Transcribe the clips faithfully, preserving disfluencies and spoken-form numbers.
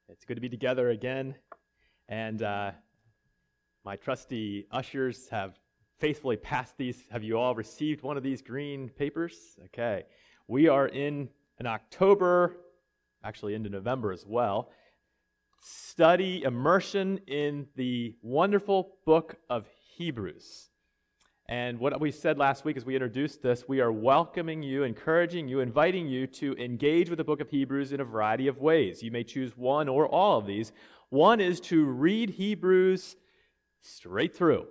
It's good to be together again, and uh, my trusty ushers have faithfully passed these. Have you all received one of these green papers? Okay. We are in an October, actually into November as well, study immersion in the wonderful book of Hebrews. And what we said last week as we introduced this, we are welcoming you, encouraging you, inviting you to engage with the book of Hebrews in a variety of ways. You may choose one or all of these. One is to read Hebrews straight through.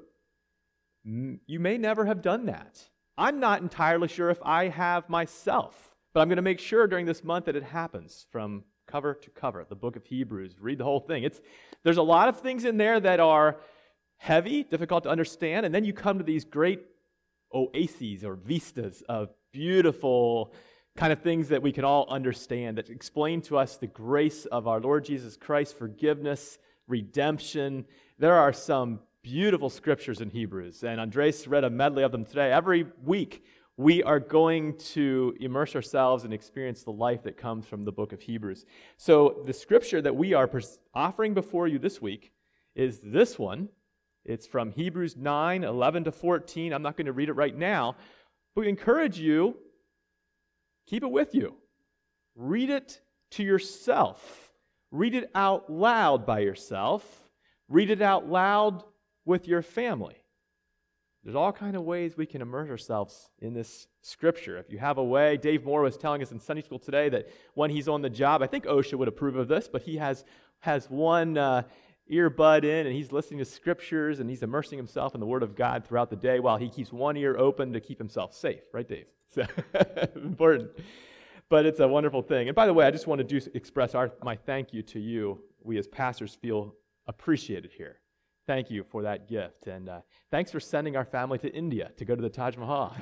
You may never have done that. I'm not entirely sure if I have myself, but I'm going to make sure during this month that it happens from cover to cover, the book of Hebrews. Read the whole thing. It's there's a lot of things in there that are heavy, difficult to understand, and then you come to these great oases or vistas of beautiful kind of things that we can all understand, that explain to us the grace of our Lord Jesus Christ, forgiveness, redemption. There are some beautiful scriptures in Hebrews, and Andres read a medley of them today. Every week, we are going to immerse ourselves and experience the life that comes from the book of Hebrews. So the scripture that we are offering before you this week is this one. It's from Hebrews nine, eleven to fourteen. I'm not going to read it right now, but we encourage you, keep it with you. Read it to yourself. Read it out loud by yourself. Read it out loud with your family. There's all kinds of ways we can immerse ourselves in this scripture. If you have a way, Dave Moore was telling us in Sunday school today that when he's on the job, I think OSHA would approve of this, but he has, has one uh, earbud in, and he's listening to scriptures, and he's immersing himself in the Word of God throughout the day while he keeps one ear open to keep himself safe. Right, Dave? So, important. But it's a wonderful thing. And by the way, I just want to do, express our, my thank you to you. We as pastors feel appreciated here. Thank you for that gift. And uh, thanks for sending our family to India to go to the Taj Mahal.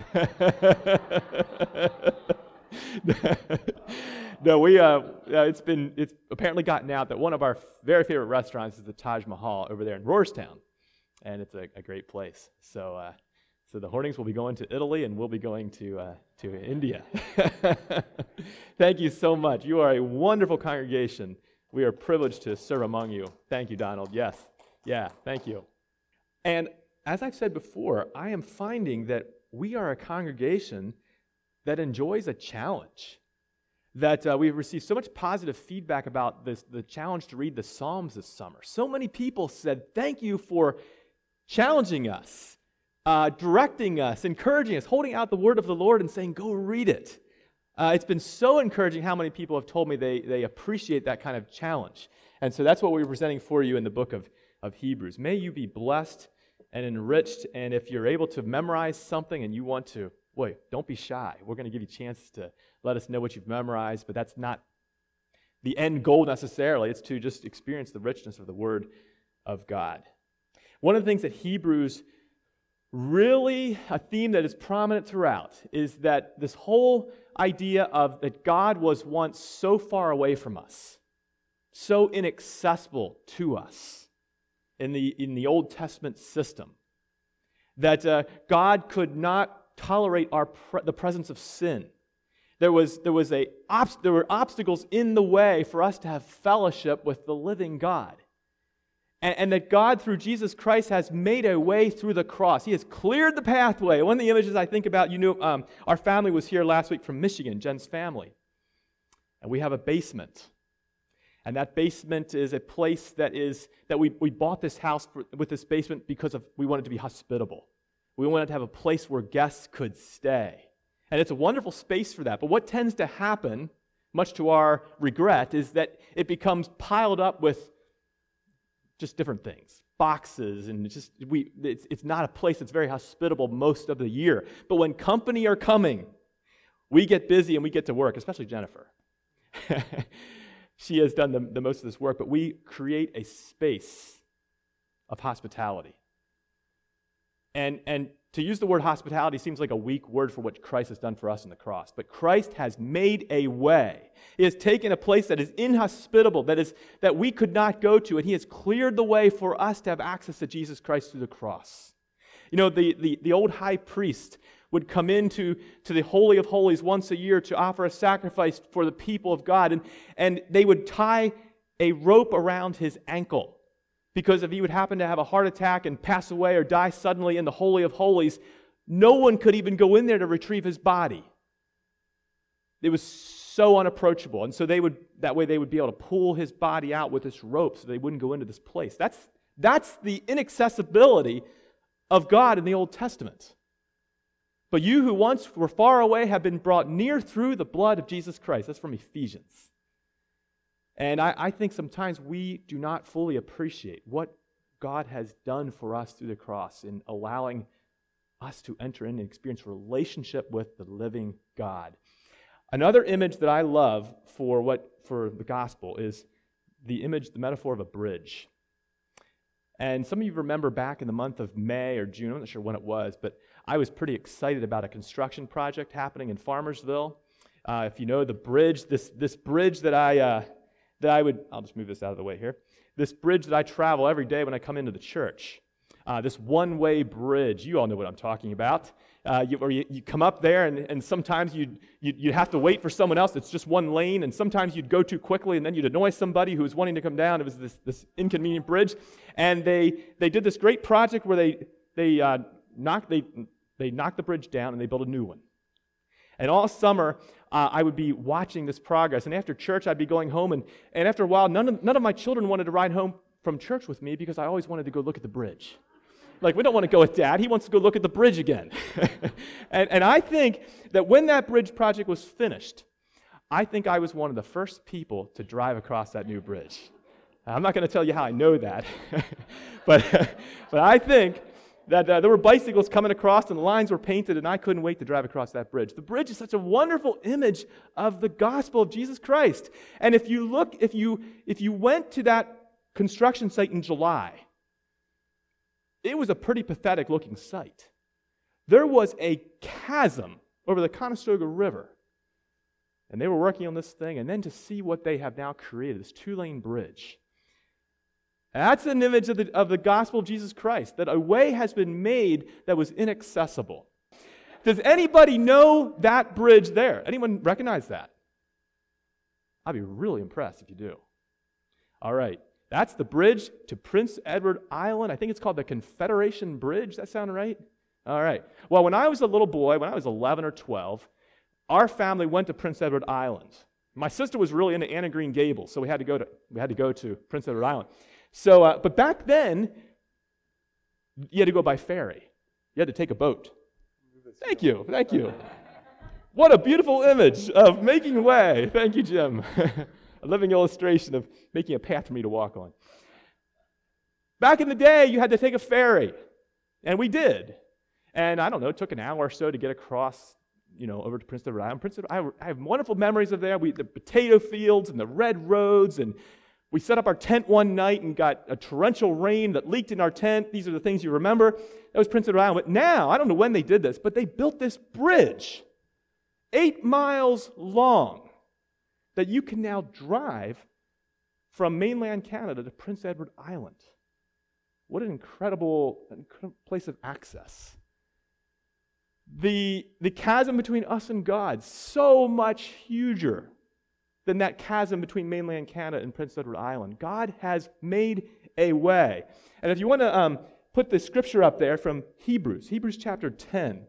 No, we, uh, uh, it's been, it's apparently gotten out that one of our very favorite restaurants is the Taj Mahal over there in Rohrstown, and it's a, a great place. So, uh, so the Hornings will be going to Italy, and we'll be going to, uh, to India. Thank you so much. You are a wonderful congregation. We are privileged to serve among you. Thank you, Donald. Yes. Yeah, thank you. And as I've said before, I am finding that we are a congregation that enjoys a challenge. That uh, we've received so much positive feedback about this, the challenge to read the Psalms this summer. So many people said, thank you for challenging us, uh, directing us, encouraging us, holding out the word of the Lord and saying, go read it. Uh, it's been so encouraging how many people have told me they, they appreciate that kind of challenge. And so that's what we're presenting for you in the book of, of Hebrews. May you be blessed and enriched, and if you're able to memorize something and you want to, boy, don't be shy. We're going to give you a chance to let us know what you've memorized, but that's not the end goal necessarily. It's to just experience the richness of the Word of God. One of the things that Hebrews really, a theme that is prominent throughout, is that this whole idea of that God was once so far away from us, so inaccessible to us in the, in the Old Testament system, that uh, God could not tolerate our pre- the presence of sin. There was there was a obst- there were obstacles in the way for us to have fellowship with the living God, and, and that God through Jesus Christ has made a way through the cross. He has cleared the pathway. One of the images I think about, you know, um, our family was here last week from Michigan, Jen's family, and we have a basement, and that basement is a place that is that we we bought this house for, with this basement because of we wanted to be hospitable. We wanted to have a place where guests could stay. And it's a wonderful space for that. But what tends to happen, much to our regret, is that it becomes piled up with just different things. Boxes, and it's just we it's, it's not a place that's very hospitable most of the year. But when company are coming, we get busy and we get to work, especially Jennifer. She has done the, the most of this work, but we create a space of hospitality. And and to use the word hospitality seems like a weak word for what Christ has done for us on the cross. But Christ has made a way. He has taken a place that is inhospitable, that is that we could not go to, and He has cleared the way for us to have access to Jesus Christ through the cross. You know, the, the, the old high priest would come into to the Holy of Holies once a year to offer a sacrifice for the people of God, and, and they would tie a rope around his ankle, because if he would happen to have a heart attack and pass away or die suddenly in the Holy of Holies, no one could even go in there to retrieve his body. It was so unapproachable. And so they would that way they would be able to pull his body out with this rope so they wouldn't go into this place. That's, that's the inaccessibility of God in the Old Testament. But you who once were far away have been brought near through the blood of Jesus Christ. That's from Ephesians. And I, I think sometimes we do not fully appreciate what God has done for us through the cross in allowing us to enter in and experience a relationship with the living God. Another image that I love for what for the gospel is the image, the metaphor of a bridge. And some of you remember back in the month of May or June, I'm not sure when it was, but I was pretty excited about a construction project happening in Farmersville. Uh, if you know the bridge, this this bridge that I uh, that I would, I'll just move this out of the way here. This bridge that I travel every day when I come into the church. Uh, this one-way bridge, you all know what I'm talking about. Uh, you, or you, you come up there, and, and sometimes you'd, you'd, you'd have to wait for someone else. It's just one lane, and sometimes you'd go too quickly, and then you'd annoy somebody who was wanting to come down. It was this, this inconvenient bridge. And they they did this great project where they they uh, knocked they they knocked the bridge down, and they built a new one. And all summer, uh, I would be watching this progress. And after church, I'd be going home, and, and after a while, none of, none of my children wanted to ride home from church with me because I always wanted to go look at the bridge. Like, we don't want to go with Dad. He wants to go look at the bridge again. and, and I think that when that bridge project was finished, I think I was one of the first people to drive across that new bridge. I'm not going to tell you how I know that, but, but I think that uh, there were bicycles coming across and the lines were painted, and I couldn't wait to drive across that bridge. The bridge is such a wonderful image of the gospel of Jesus Christ. And if you look, if you if you went to that construction site in July, it was a pretty pathetic looking sight. There was a chasm over the Conestoga River, and they were working on this thing, and then to see what they have now created, this two-lane bridge. That's an image of the, of the gospel of Jesus Christ, that a way has been made that was inaccessible. Does anybody know that bridge there? Anyone recognize that? I'd be really impressed if you do. All right, that's the bridge to Prince Edward Island. I think it's called the Confederation Bridge. Does that sound right? All right. Well, when I was a little boy, when I was eleven or twelve, our family went to Prince Edward Island. My sister was really into Anne of Green Gables, so we had to go to we had to go to Prince Edward Island. So, uh, but back then, you had to go by ferry. You had to take a boat. Thank you, thank you. What a beautiful image of making way. Thank you, Jim. A living illustration of making a path for me to walk on. Back in the day, you had to take a ferry, and we did. And I don't know, it took an hour or so to get across, you know, over to Prince Edward Island. Prince Edward, I have wonderful memories of there. We the potato fields and the red roads, and we set up our tent one night and got a torrential rain that leaked in our tent. These are the things you remember. That was Prince Edward Island. But now, I don't know when they did this, but they built this bridge, eight miles long, that you can now drive from mainland Canada to Prince Edward Island. What an incredible, incredible place of access. The, the chasm between us and God, so much huger than that chasm between mainland Canada and Prince Edward Island. God has made a way. And if you want to um, put the scripture up there from Hebrews, Hebrews chapter ten,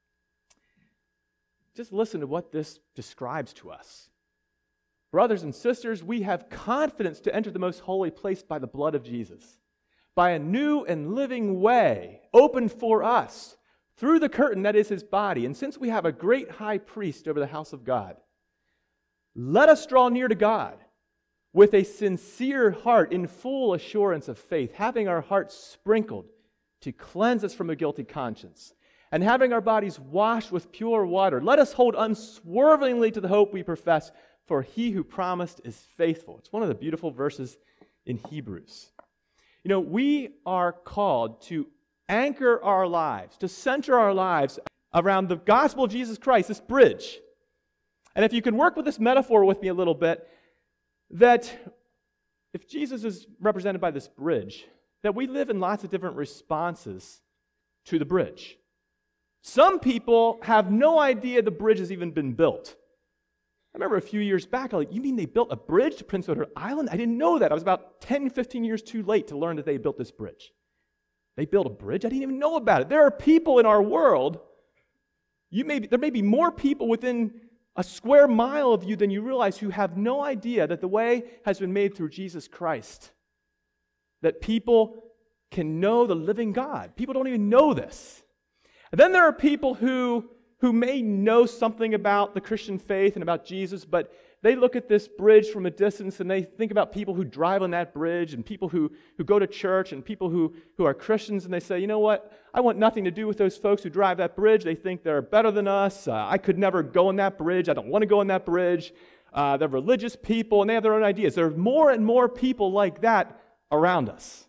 just listen to what this describes to us. Brothers and sisters, we have confidence to enter the most holy place by the blood of Jesus, by a new and living way opened for us through the curtain that is his body. And since we have a great high priest over the house of God, let us draw near to God with a sincere heart in full assurance of faith, having our hearts sprinkled to cleanse us from a guilty conscience, and having our bodies washed with pure water. Let us hold unswervingly to the hope we profess, for he who promised is faithful. It's one of the beautiful verses in Hebrews. You know, we are called to anchor our lives, to center our lives around the gospel of Jesus Christ, this bridge. And if you can work with this metaphor with me a little bit, that if Jesus is represented by this bridge, that we live in lots of different responses to the bridge. Some people have no idea the bridge has even been built. I remember a few years back, I was like, you mean they built a bridge to Prince Edward Island? I didn't know that. I was about ten, fifteen years too late to learn that they built this bridge. They built a bridge? I didn't even know about it. There are people in our world, you may be, there may be more people within a square mile of you than you realize who have no idea that the way has been made through Jesus Christ. That people can know the living God. People don't even know this. And then there are people who, who may know something about the Christian faith and about Jesus, but they look at this bridge from a distance and they think about people who drive on that bridge and people who, who go to church and people who, who are Christians, and they say, you know what, I want nothing to do with those folks who drive that bridge. They think they're better than us. Uh, I could never go on that bridge. I don't want to go on that bridge. Uh, they're religious people and they have their own ideas. There are more and more people like that around us.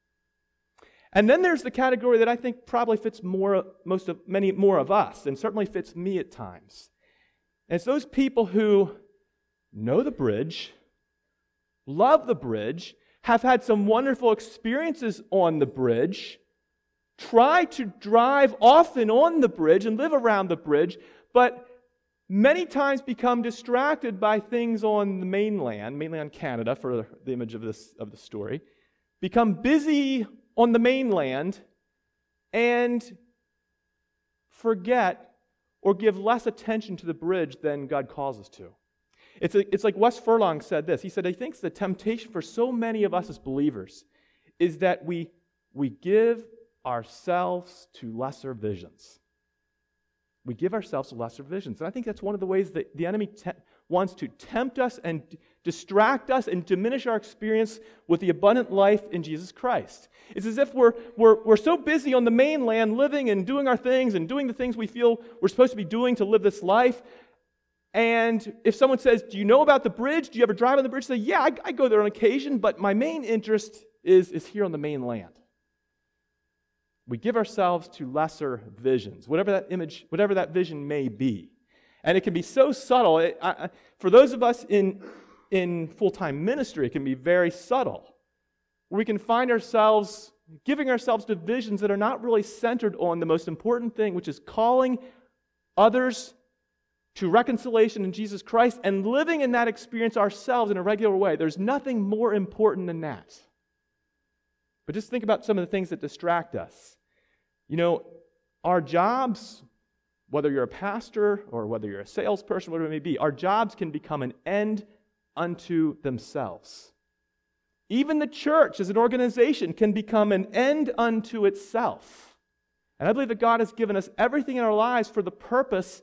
And then there's the category that I think probably fits more, most of many more of us, and certainly fits me at times. And it's those people who know the bridge, love the bridge, have had some wonderful experiences on the bridge, try to drive often on the bridge and live around the bridge, but many times become distracted by things on the mainland, mainly on Canada for the image of this of the story, become busy on the mainland and forget or give less attention to the bridge than God calls us to. It's, a, it's like Wes Furlong said this. He said, he thinks the temptation for so many of us as believers is that we, we give ourselves to lesser visions. We give ourselves to lesser visions. And I think that's one of the ways that the enemy te- wants to tempt us and d- distract us and diminish our experience with the abundant life in Jesus Christ. It's as if we're, we're, we're so busy on the mainland living and doing our things and doing the things we feel we're supposed to be doing to live this life. And if someone says, do you know about the bridge? Do you ever drive on the bridge? Say, yeah, I, I go there on occasion, but my main interest is, is here on the mainland. We give ourselves to lesser visions, whatever that image, whatever that vision may be. And it can be so subtle. It, I, for those of us in, in full-time ministry, it can be very subtle. We can find ourselves giving ourselves to visions that are not really centered on the most important thing, which is calling others to reconciliation in Jesus Christ and living in that experience ourselves in a regular way. There's nothing more important than that. But just think about some of the things that distract us. You know, our jobs, whether you're a pastor or whether you're a salesperson, whatever it may be, our jobs can become an end unto themselves. Even the church as an organization can become an end unto itself. And I believe that God has given us everything in our lives for the purpose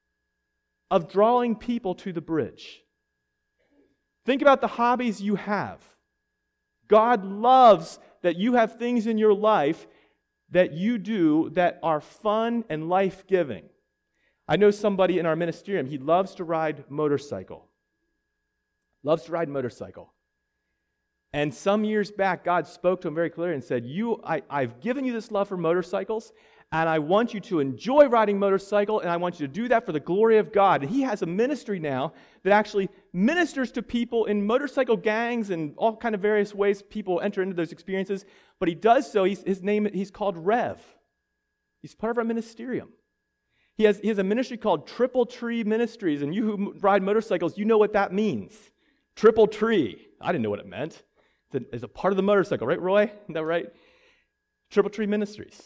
of drawing people to the bridge. Think about the hobbies you have. God loves that you have things in your life that you do that are fun and life-giving. I know somebody in our ministerium, he loves to ride motorcycle. Loves to ride motorcycle. And some years back, God spoke to him very clearly and said, "You, I, I've given you this love for motorcycles, and I want you to enjoy riding motorcycle, and I want you to do that for the glory of God." And he has a ministry now that actually ministers to people in motorcycle gangs and all kind of various ways people enter into those experiences. But he does so, he's, his name, he's called Rev. He's part of our ministerium. He has, he has a ministry called Triple Tree Ministries, and you who ride motorcycles, you know what that means. Triple tree. I didn't know what it meant. It's a, it's a part of the motorcycle, right, Roy? Isn't that right? Triple Tree Ministries.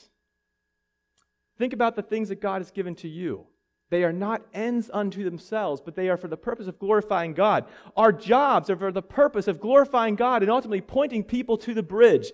Think about the things that God has given to you. They are not ends unto themselves, but they are for the purpose of glorifying God. Our jobs are for the purpose of glorifying God and ultimately pointing people to the bridge.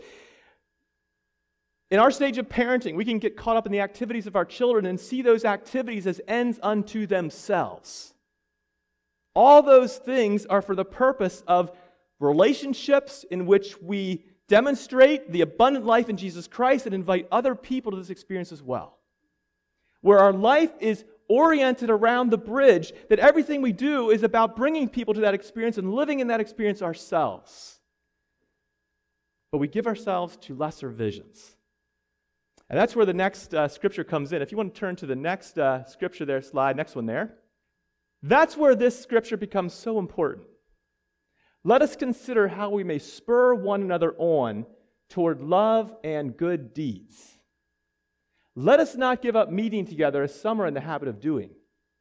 In our stage of parenting, we can get caught up in the activities of our children and see those activities as ends unto themselves. All those things are for the purpose of relationships in which we demonstrate the abundant life in Jesus Christ and invite other people to this experience as well. Where our life is oriented around the bridge, that everything we do is about bringing people to that experience and living in that experience ourselves. But we give ourselves to lesser visions. And that's where the next uh, scripture comes in. If you want to turn to the next uh, scripture there, slide, next one there. That's where this scripture becomes so important. Let us consider how we may spur one another on toward love and good deeds. Let us not give up meeting together as some are in the habit of doing,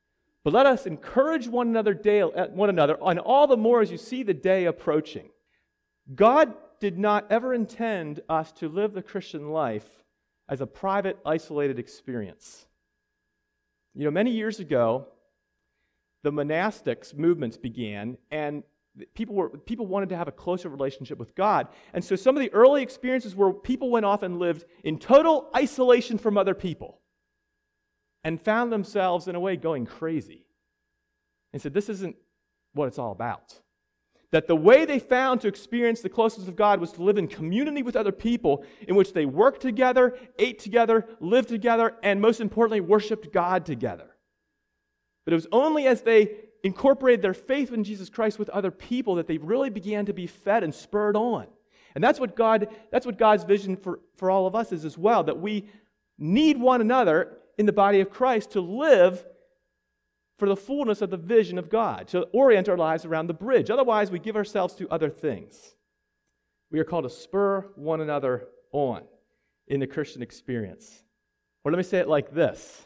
But let us encourage one another, day, one another, and all the more as you see the day approaching. God did not ever intend us to live the Christian life as a private, isolated experience. You know, many years ago, the monastics movements began, and people were people wanted to have a closer relationship with God. And so some of the early experiences where people went off and lived in total isolation from other people and found themselves, in a way, going crazy. And said, this isn't what it's all about. That the way they found to experience the closeness of God was to live in community with other people in which they worked together, ate together, lived together, and most importantly, worshiped God together. But it was only as they incorporated their faith in Jesus Christ with other people that they really began to be fed and spurred on. And that's what God, that's what God's vision for, for all of us is as well, that we need one another in the body of Christ to live for the fullness of the vision of God, to orient our lives around the bridge. Otherwise, we give ourselves to other things. We are called to spur one another on in the Christian experience. Or let me say it like this.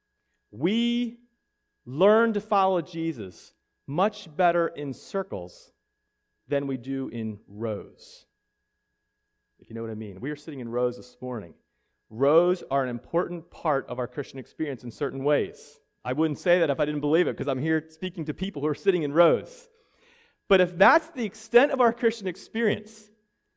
We learn to follow Jesus much better in circles than we do in rows. If you know what I mean. We are sitting in rows this morning. Rows are an important part of our Christian experience in certain ways. I wouldn't say that if I didn't believe it, because I'm here speaking to people who are sitting in rows. But if that's the extent of our Christian experience,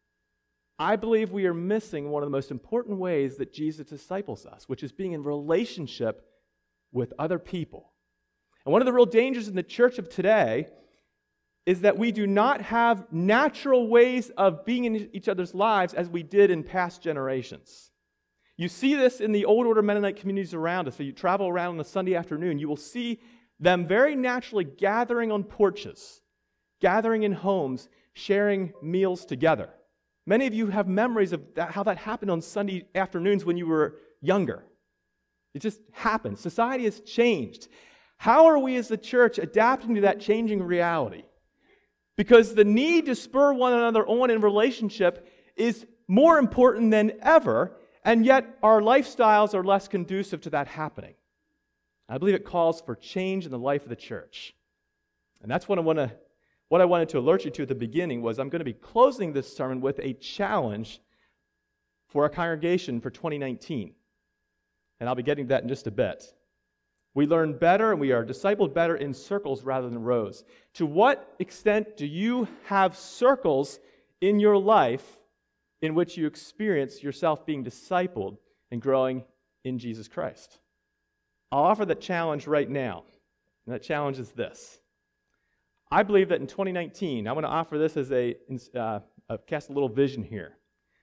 I believe we are missing one of the most important ways that Jesus disciples us, which is being in relationship with other people. And one of the real dangers in the church of today is that we do not have natural ways of being in each other's lives as we did in past generations. You see this in the old order Mennonite communities around us. So you travel around on a Sunday afternoon, you will see them very naturally gathering on porches, gathering in homes, sharing meals together. Many of you have memories of that, how that happened on Sunday afternoons when you were younger. It just happened. Society has changed. How are we as the church adapting to that changing reality? Because the need to spur one another on in relationship is more important than ever, and yet our lifestyles are less conducive to that happening. I believe it calls for change in the life of the church. And that's what I want to, what I wanted to alert you to at the beginning was I'm going to be closing this sermon with a challenge for our congregation for twenty nineteen. And I'll be getting to that in just a bit. We learn better and we are discipled better in circles rather than rows. To what extent do you have circles in your life in which you experience yourself being discipled and growing in Jesus Christ? I'll offer that challenge right now. And that challenge is this. I believe that in twenty nineteen, I want to offer this as a, uh, a cast a little vision here.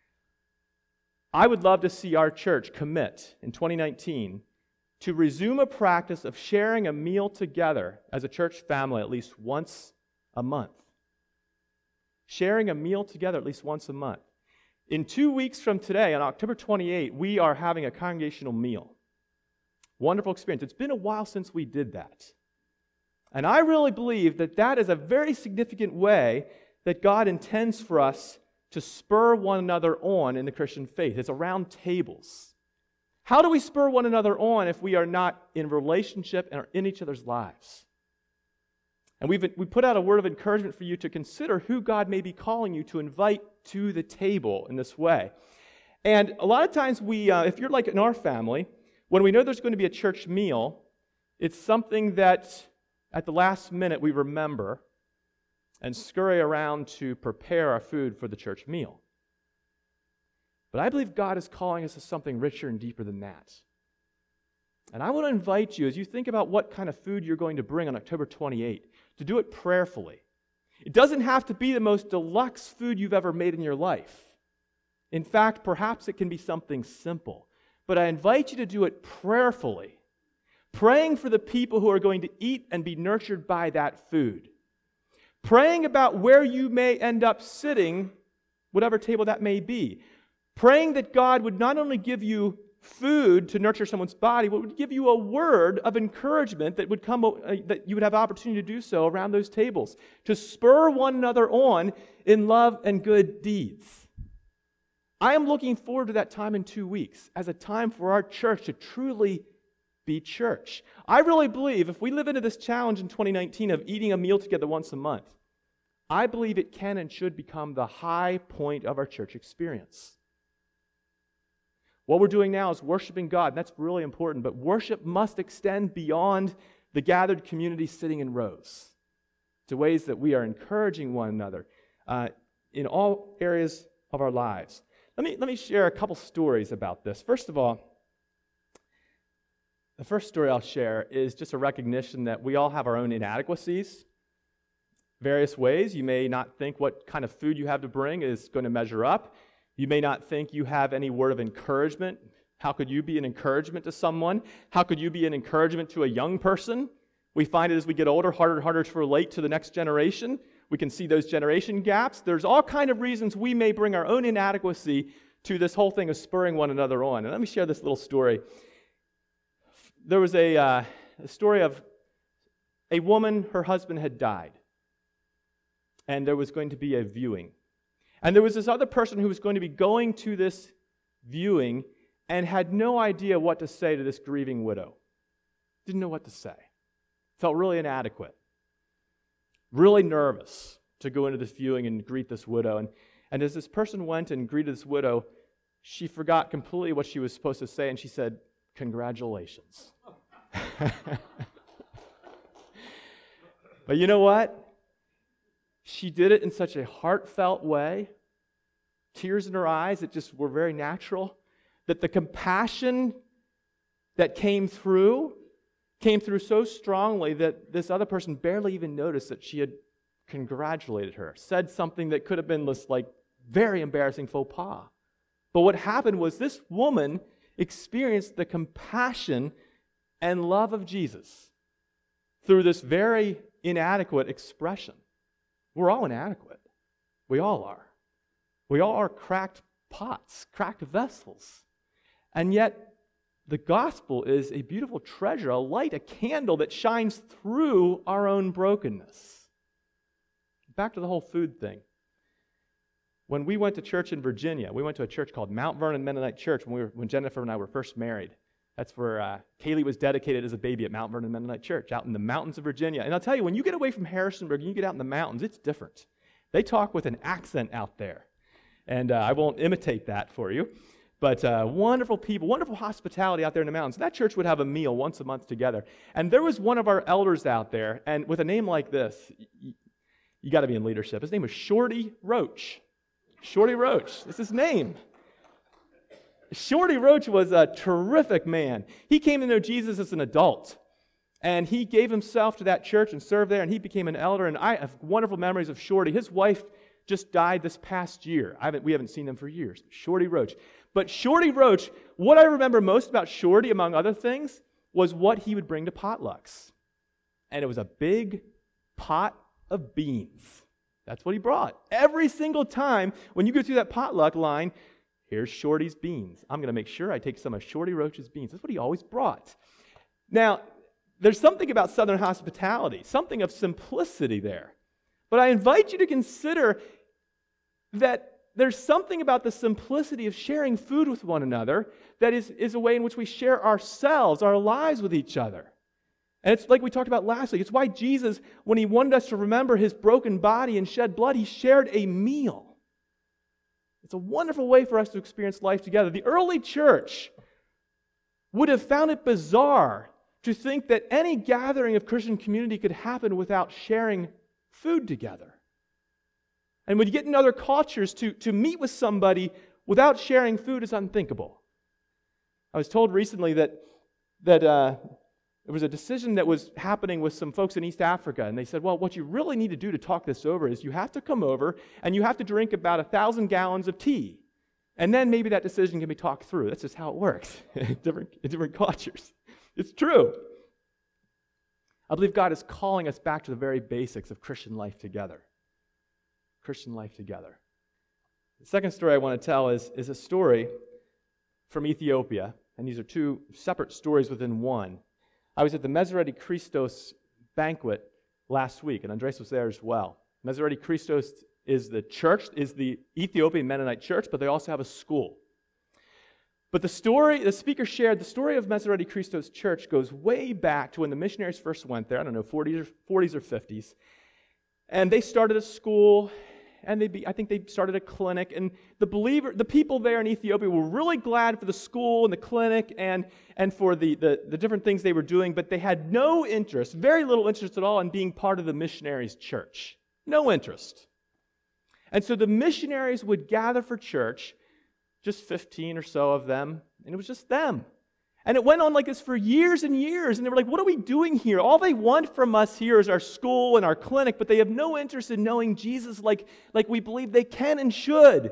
I would love to see our church commit in twenty nineteen to resume a practice of sharing a meal together as a church family at least once a month. Sharing a meal together at least once a month. In two weeks from today, on October twenty-eighth, we are having a congregational meal. Wonderful experience. It's been a while since we did that. And I really believe that that is a very significant way that God intends for us to spur one another on in the Christian faith. It's around tables. How do we spur one another on if we are not in relationship and are in each other's lives? And we've we put out a word of encouragement for you to consider who God may be calling you to invite to the table in this way. And a lot of times we, uh, if you're like in our family, when we know there's going to be a church meal, it's something that at the last minute we remember and scurry around to prepare our food for the church meal. But I believe God is calling us to something richer and deeper than that. And I want to invite you, as you think about what kind of food you're going to bring on October twenty-eighth, to do it prayerfully. It doesn't have to be the most deluxe food you've ever made in your life. In fact, perhaps it can be something simple. But I invite you to do it prayerfully, praying for the people who are going to eat and be nurtured by that food. Praying about where you may end up sitting, whatever table that may be. Praying that God would not only give you food to nurture someone's body, but would give you a word of encouragement that would come, uh, that you would have opportunity to do so around those tables, to spur one another on in love and good deeds. I am looking forward to that time in two weeks as a time for our church to truly be church. I really believe if we live into this challenge in twenty nineteen of eating a meal together once a month, I believe it can and should become the high point of our church experience. What we're doing now is worshiping God. That's really important, but worship must extend beyond the gathered community sitting in rows to ways that we are encouraging one another uh, in all areas of our lives. Let me, let me share a couple stories about this. First of all, the first story I'll share is just a recognition that we all have our own inadequacies. Various ways. You may not think what kind of food you have to bring is going to measure up. You may not think you have any word of encouragement. How could you be an encouragement to someone? How could you be an encouragement to a young person? We find it as we get older, harder and harder to relate to the next generation. We can see those generation gaps. There's all kind of reasons we may bring our own inadequacy to this whole thing of spurring one another on. And let me share this little story. There was a, uh, a story of a woman, her husband had died. And there was going to be a viewing. And there was this other person who was going to be going to this viewing and had no idea what to say to this grieving widow. Didn't know what to say. Felt really inadequate. Really nervous to go into this viewing and greet this widow. And, and as this person went and greeted this widow, she forgot completely what she was supposed to say, and she said, "Congratulations." But you know what? She did it in such a heartfelt way, tears in her eyes that just were very natural, that the compassion that came through, came through so strongly that this other person barely even noticed that she had congratulated her, said something that could have been this like very embarrassing faux pas. But what happened was this woman experienced the compassion and love of Jesus through this very inadequate expression. We're all inadequate. We all are. We all are cracked pots, cracked vessels. And yet, the gospel is a beautiful treasure, a light, a candle that shines through our own brokenness. Back to the whole food thing. When we went to church in Virginia, we went to a church called Mount Vernon Mennonite Church when, we were, when Jennifer and I were first married. That's where uh, Kaylee was dedicated as a baby at Mount Vernon Mennonite Church, out in the mountains of Virginia. And I'll tell you, when you get away from Harrisonburg and you get out in the mountains, it's different. They talk with an accent out there. And uh, I won't imitate that for you. But uh, wonderful people, wonderful hospitality out there in the mountains. That church would have a meal once a month together. And there was one of our elders out there, and with a name like this, you, you got to be in leadership. His name was Shorty Roach. Shorty Roach. That's his name. Shorty Roach was a terrific man. He came to know Jesus as an adult, and he gave himself to that church and served there, and he became an elder, and I have wonderful memories of Shorty. His wife just died this past year. I haven't, we haven't seen them for years. Shorty Roach. But Shorty Roach, what I remember most about Shorty, among other things, was what he would bring to potlucks. And it was a big pot of beans. That's what he brought. Every single time when you go through that potluck line, here's Shorty's beans. I'm going to make sure I take some of Shorty Roach's beans. That's what he always brought. Now, there's something about Southern hospitality, something of simplicity there. But I invite you to consider that there's something about the simplicity of sharing food with one another that is, is a way in which we share ourselves, our lives with each other. And it's like we talked about last week. It's why Jesus, when he wanted us to remember his broken body and shed blood, he shared a meal. It's a wonderful way for us to experience life together. The early church would have found it bizarre to think that any gathering of Christian community could happen without sharing food together. And when you get in other cultures, to, to meet with somebody without sharing food is unthinkable. I was told recently that, that uh, there was a decision that was happening with some folks in East Africa, and they said, well, what you really need to do to talk this over is you have to come over and you have to drink about a thousand gallons of tea. And then maybe that decision can be talked through. That's just how it works in different, in different cultures. It's true. I believe God is calling us back to the very basics of Christian life together. Christian life together. The second story I want to tell is, is a story from Ethiopia, and these are two separate stories within one. I was at the Mesoreti Christos banquet last week, and Andres was there as well. Mesoreti Christos is the church, is the Ethiopian Mennonite church, but they also have a school. But the story, the speaker shared, the story of Masoreti Christos Church goes way back to when the missionaries first went there, I don't know, forties or, forties or fifties. And they started a school, and they be, I think they started a clinic, and the believer, the people there in Ethiopia were really glad for the school and the clinic and, and for the, the, the different things they were doing, but they had no interest, very little interest at all in being part of the missionaries' church. No interest. And so the missionaries would gather for church, just fifteen or so of them, and it was just them. And it went on like this for years and years, and they were like, what are we doing here? All they want from us here is our school and our clinic, but they have no interest in knowing Jesus like, like we believe they can and should.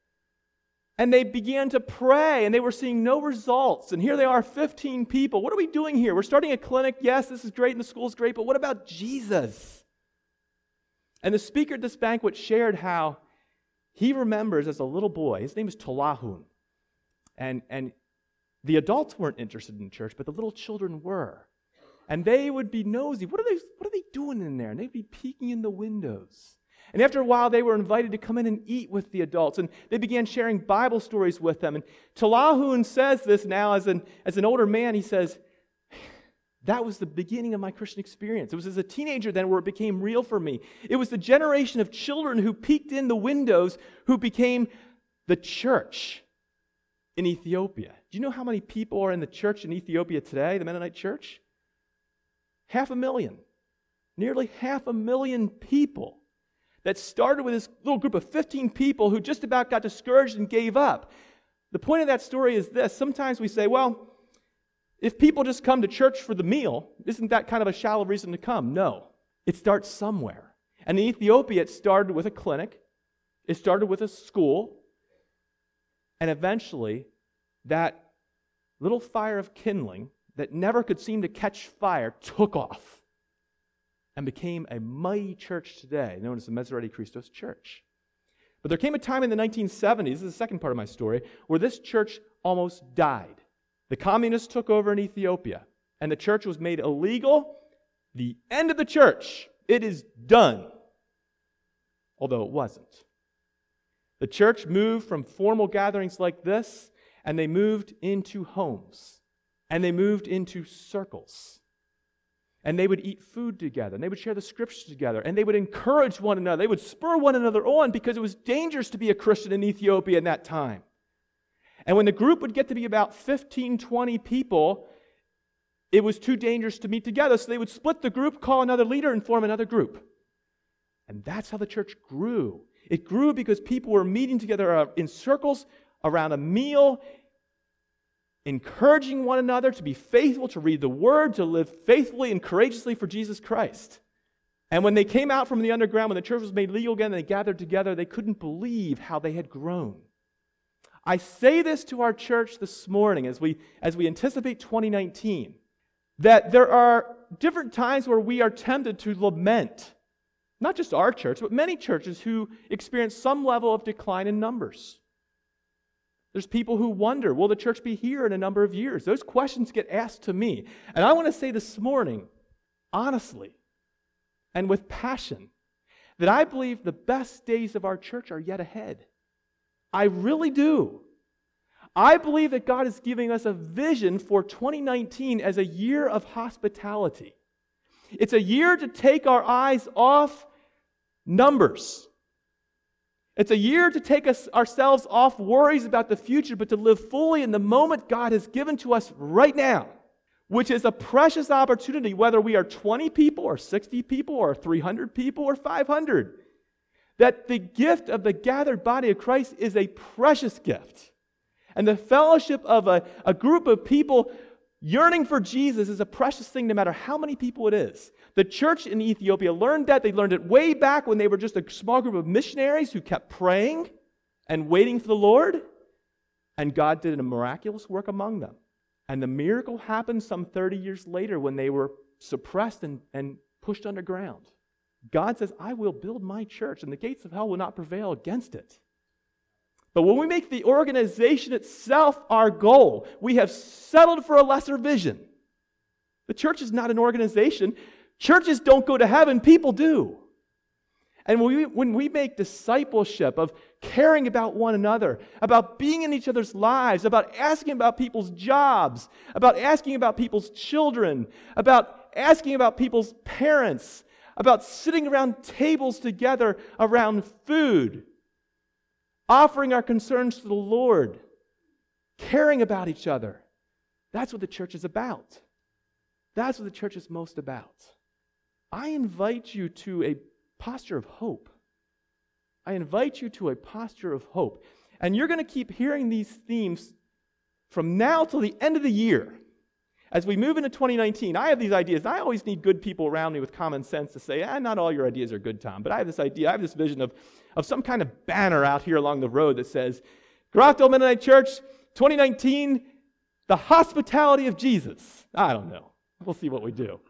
And they began to pray, and they were seeing no results. And here they are, fifteen people. What are we doing here? We're starting a clinic. Yes, this is great, and the school's great, but what about Jesus? And the speaker at this banquet shared how he remembers as a little boy, his name is Tolahun, and, and the adults weren't interested in church, but the little children were. And they would be nosy. What are they, what are they doing in there? And they'd be peeking in the windows. And after a while, they were invited to come in and eat with the adults, and they began sharing Bible stories with them. And Tolahun says this now as an, as an older man. He says, that was the beginning of my Christian experience. It was as a teenager then where it became real for me. It was the generation of children who peeked in the windows who became the church in Ethiopia. Do you know how many people are in the church in Ethiopia today, the Mennonite church? Half a million. Nearly half a million people that started with this little group of fifteen people who just about got discouraged and gave up. The point of that story is this. Sometimes we say, well, if people just come to church for the meal, isn't that kind of a shallow reason to come? No. It starts somewhere. And in Ethiopia, it started with a clinic. It started with a school. And eventually, that little fire of kindling that never could seem to catch fire took off and became a mighty church today, known as the Masoreti Christos Church. But there came a time in the nineteen seventies, this is the second part of my story, where this church almost died. The communists took over in Ethiopia, and the church was made illegal. The end of the church. It is done. Although it wasn't. The church moved from formal gatherings like this, and they moved into homes. And they moved into circles. And they would eat food together, and they would share the scriptures together, and they would encourage one another. They would spur one another on because it was dangerous to be a Christian in Ethiopia in that time. And when the group would get to be about fifteen, twenty people, it was too dangerous to meet together, so they would split the group, call another leader, and form another group. And that's how the church grew. It grew because people were meeting together in circles around a meal, encouraging one another to be faithful, to read the Word, to live faithfully and courageously for Jesus Christ. And when they came out from the underground, when the church was made legal again, and they gathered together, they couldn't believe how they had grown. I say this to our church this morning as we, as we anticipate twenty nineteen, that there are different times where we are tempted to lament, not just our church, but many churches who experience some level of decline in numbers. There's people who wonder, will the church be here in a number of years? Those questions get asked to me. And I want to say this morning, honestly, and with passion, that I believe the best days of our church are yet ahead. I really do. I believe that God is giving us a vision for twenty nineteen as a year of hospitality. It's a year to take our eyes off numbers. It's a year to take us ourselves off worries about the future, but to live fully in the moment God has given to us right now, which is a precious opportunity, whether we are twenty people or sixty people or three hundred people or five hundred. That the gift of the gathered body of Christ is a precious gift. And the fellowship of a, a group of people yearning for Jesus is a precious thing no matter how many people it is. The church in Ethiopia learned that. They learned it way back when they were just a small group of missionaries who kept praying and waiting for the Lord. And God did a miraculous work among them. And the miracle happened some thirty years later when they were suppressed and, and pushed underground. God says, I will build my church, and the gates of hell will not prevail against it. But when we make the organization itself our goal, we have settled for a lesser vision. The church is not an organization. Churches don't go to heaven, people do. And when we, when we make discipleship of caring about one another, about being in each other's lives, about asking about people's jobs, about asking about people's children, about asking about people's parents, about sitting around tables together around food, offering our concerns to the Lord, caring about each other. That's what the church is about. That's what the church is most about. I invite you to a posture of hope. I invite you to a posture of hope. And you're going to keep hearing these themes from now till the end of the year. As we move into twenty nineteen, I have these ideas. I always need good people around me with common sense to say, ah, not all your ideas are good, Tom. But I have this idea, I have this vision of, of some kind of banner out here along the road that says, Grafdale Mennonite Church, twenty nineteen, the hospitality of Jesus. I don't know. We'll see what we do.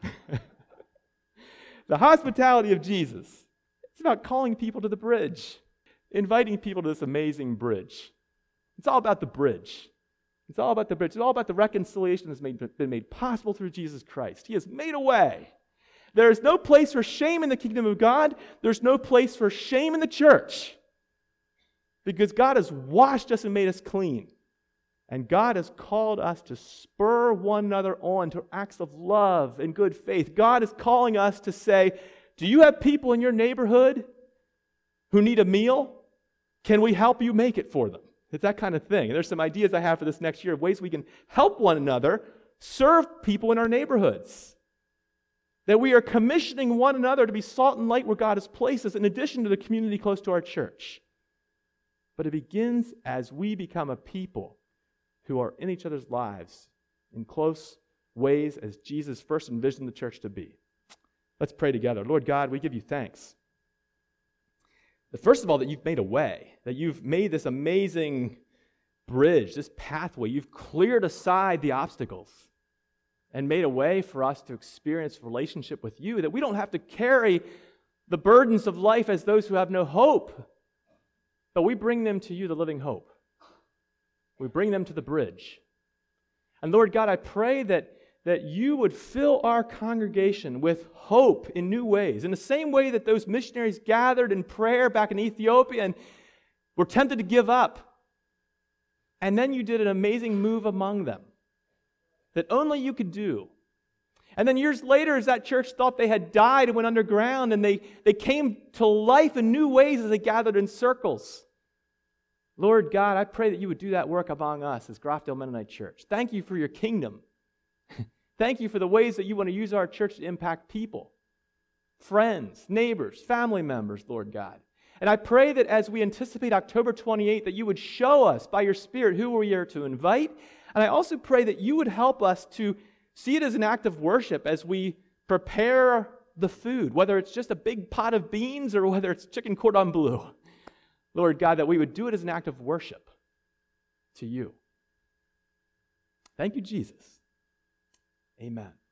The hospitality of Jesus. It's about calling people to the bridge, inviting people to this amazing bridge. It's all about the bridge. It's all about the bridge. It's all about the reconciliation that's made, been made possible through Jesus Christ. He has made a way. There is no place for shame in the kingdom of God. There's no place for shame in the church. Because God has washed us and made us clean. And God has called us to spur one another on to acts of love and good faith. God is calling us to say, do you have people in your neighborhood who need a meal? Can we help you make it for them? It's that kind of thing. And there's some ideas I have for this next year of ways we can help one another serve people in our neighborhoods. That we are commissioning one another to be salt and light where God has placed us in addition to the community close to our church. But it begins as we become a people who are in each other's lives in close ways as Jesus first envisioned the church to be. Let's pray together. Lord God, we give you thanks. That first of all, that you've made a way, that you've made this amazing bridge, this pathway. You've cleared aside the obstacles and made a way for us to experience relationship with you, that we don't have to carry the burdens of life as those who have no hope, but we bring them to you, the living hope. We bring them to the bridge. And Lord God, I pray that, that you would fill our congregation with hope in new ways, in the same way that those missionaries gathered in prayer back in Ethiopia and were tempted to give up. And then you did an amazing move among them that only you could do. And then years later, as that church thought they had died and went underground, and they, they came to life in new ways as they gathered in circles. Lord God, I pray that you would do that work among us as Grafdale Mennonite Church. Thank you for your kingdom. Thank you for the ways that you want to use our church to impact people, friends, neighbors, family members, Lord God. And I pray that as we anticipate October twenty-eighth, that you would show us by your Spirit who we are to invite. And I also pray that you would help us to see it as an act of worship as we prepare the food, whether it's just a big pot of beans or whether it's chicken cordon bleu. Lord God, that we would do it as an act of worship to you. Thank you, Jesus. Amen.